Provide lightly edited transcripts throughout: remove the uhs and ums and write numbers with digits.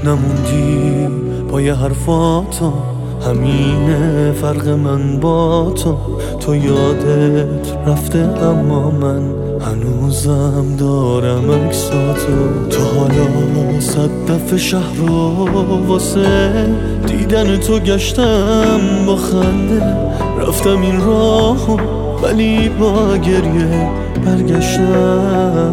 نموندی پای حرفاتو، همینه فرق من با تو یادت رفته اما من هنوزم دارم عکساتو. تو حالا 100 دفعه شهر رو واسه دیدن تو گشتم، با خنده رفتم این راهو ولی با گریه برگشتم.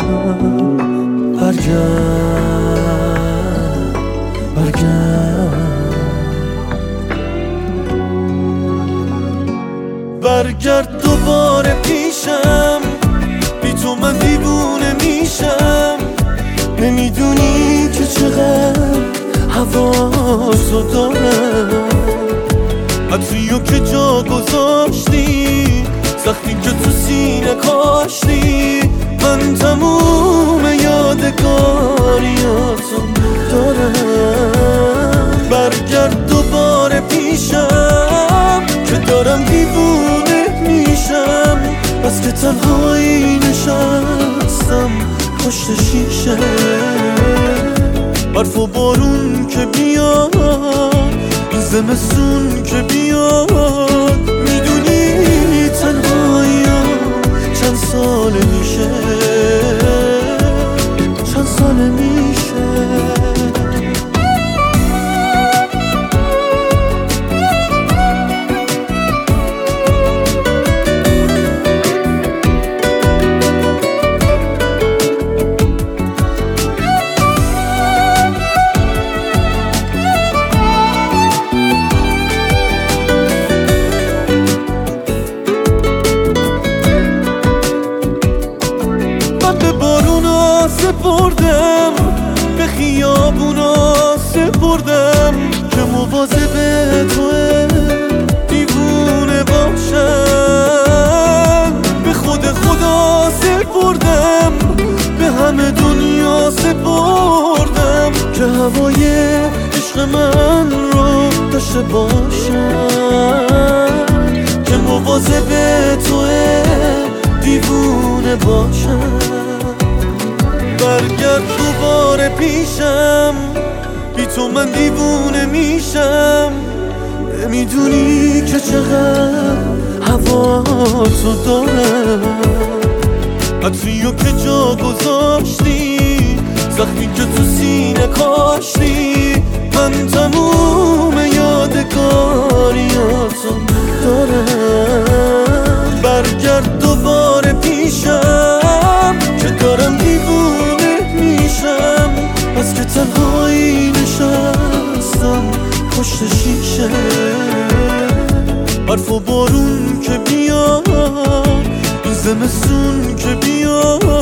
برگرد دوباره پیشم، بی تو من دیوونه میشم. نمیدونی که چقدر حواسو دارم، عطریو که جا گذاشتی، سختی که تو سینه کاشتی. من تموم یادگاریاتو دارم. برگرد دوباره پیشم که دارم دیوونه میشم، بس که تنهایی نشستم پشت شیشه. برف و بارون که بیاد، این زمستون که بیاد، میدونی تنهایی چند ساله میشه، چند ساله میشه. به بارونا سپردم، به خیابونا سپردم، که مواظب توه دیوونه باشم. به خود خدا سپردم، به همه دنیا سپردم، که هوای عشق من رو داشته باشم، که مواظب توه دیوونه باشم. برگرد دوباره پیشم، بی تو من دیوونه میشم. نمیدونی که چقدر هواتو دارم، عطریو که جا گذاشتی، زخمی که تو سینه کاشتی. من تموم یادگاریاتو دارم. برگرد دوباره پیشم که دارم دیوونه میشم، بس که تنهایی نشستم پشت شیشه. برف و بارون که بیاد، این زمستون که بیاد،